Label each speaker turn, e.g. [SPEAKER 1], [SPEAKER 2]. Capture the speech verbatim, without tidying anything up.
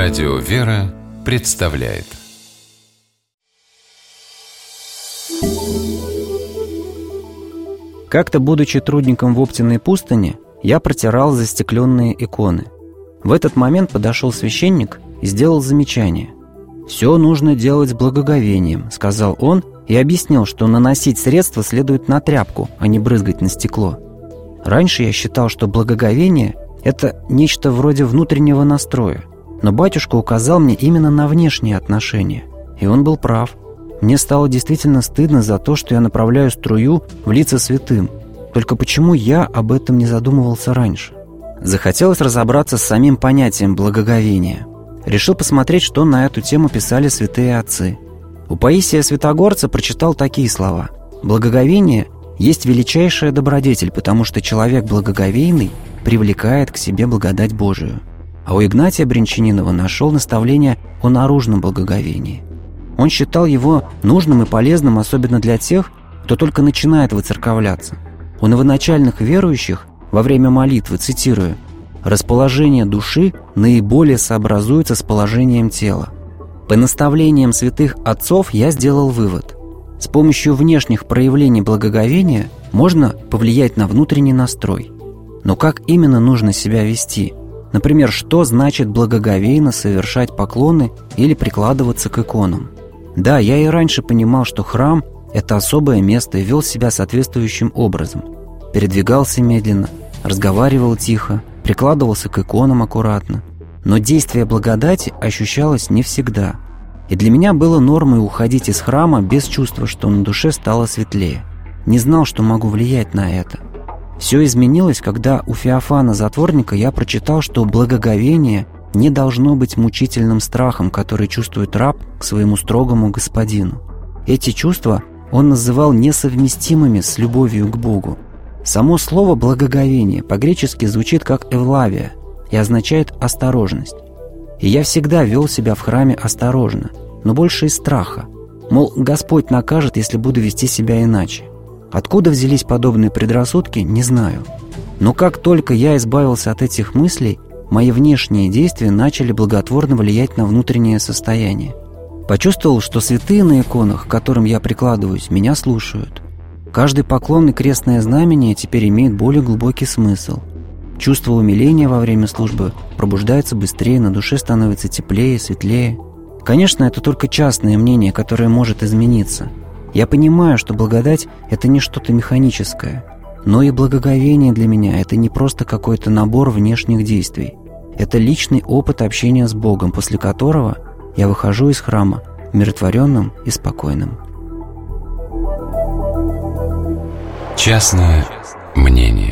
[SPEAKER 1] Радио «Вера» представляет.
[SPEAKER 2] Как-то, будучи трудником в Оптиной пустыне, я протирал застекленные иконы. В этот момент подошел священник и сделал замечание. «Все нужно делать с благоговением», — сказал он и объяснил, что наносить средства следует на тряпку, а не брызгать на стекло. Раньше я считал, что благоговение — это нечто вроде внутреннего настроя, но батюшка указал мне именно на внешние отношения, и он был прав. Мне стало действительно стыдно за то, что я направляю струю в лица святым. Только почему я об этом не задумывался раньше? Захотелось разобраться с самим понятием благоговения. Решил посмотреть, что на эту тему писали святые отцы. У Паисия Святогорца прочитал такие слова: «Благоговение есть величайшая добродетель, потому что человек благоговейный привлекает к себе благодать Божию». А у Игнатия Брянчанинова нашел наставление о наружном благоговении. Он считал его нужным и полезным, особенно для тех, кто только начинает выцерковляться. У новоначальных верующих во время молитвы, цитирую, «расположение души наиболее сообразуется с положением тела». По наставлениям святых отцов я сделал вывод. С помощью внешних проявлений благоговения можно повлиять на внутренний настрой. Но как именно нужно себя вести? Например, что значит благоговейно совершать поклоны или прикладываться к иконам? Да, я и раньше понимал, что храм – это особое место, и вел себя соответствующим образом. Передвигался медленно, разговаривал тихо, прикладывался к иконам аккуратно. Но действие благодати ощущалось не всегда. И для меня было нормой уходить из храма без чувства, что на душе стало светлее. Не знал, что могу влиять на это. Все изменилось, когда у Феофана Затворника я прочитал, что благоговение не должно быть мучительным страхом, который чувствует раб к своему строгому господину. Эти чувства он называл несовместимыми с любовью к Богу. Само слово «благоговение» по-гречески звучит как «эвлавия» и означает «осторожность». И я всегда вел себя в храме осторожно, но больше из страха. Мол, Господь накажет, если буду вести себя иначе. Откуда взялись подобные предрассудки, не знаю. Но как только я избавился от этих мыслей, мои внешние действия начали благотворно влиять на внутреннее состояние. Почувствовал, что святые на иконах, к которым я прикладываюсь, меня слушают. Каждый поклон и крестное знамение теперь имеет более глубокий смысл. Чувство умиления во время службы пробуждается быстрее, на душе становится теплее, светлее. Конечно, это только частное мнение, которое может измениться. Я понимаю, что благодать – это не что-то механическое. Но и благоговение для меня – это не просто какой-то набор внешних действий. Это личный опыт общения с Богом, после которого я выхожу из храма умиротворенным и спокойным.
[SPEAKER 1] Частное мнение.